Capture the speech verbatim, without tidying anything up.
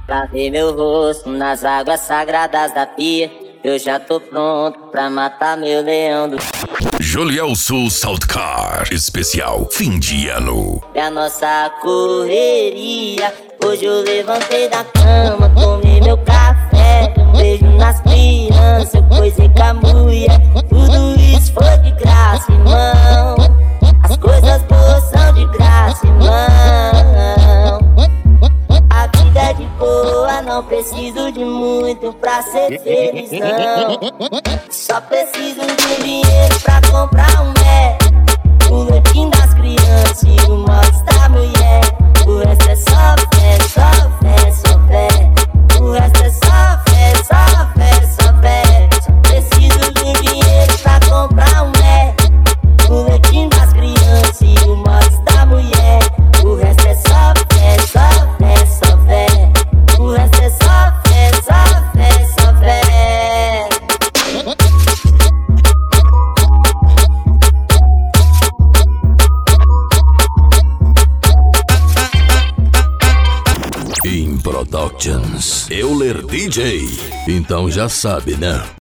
Pra ver meu rosto nas águas sagradas da pia, eu já tô pronto pra matar meu leão do... Jolielso Saltcar Especial Fim de Ano. É a nossa correria. Hoje eu levantei da cama, tomei meu café, um beijo nas crianças, eu coisei com a mulher. Tudo isso foi de graça, irmão. As coisas boas são de graça, irmão. A vida é de boa, não preciso de muito pra ser feliz, não. Só preciso de dinheiro pra comprar um Mac, o leitinho das crianças e o mods da mulher. O resto é só fé, só fé, só fé. O resto é só fé, só fé, só fé. Só preciso de dinheiro pra comprar um Mac, o leitinho das crianças e o mods da mulher. O resto é só fé, só fé, só fé. O resto é só fé, só fé, só fé. In Productions, Euler D J. Então já sabe, né?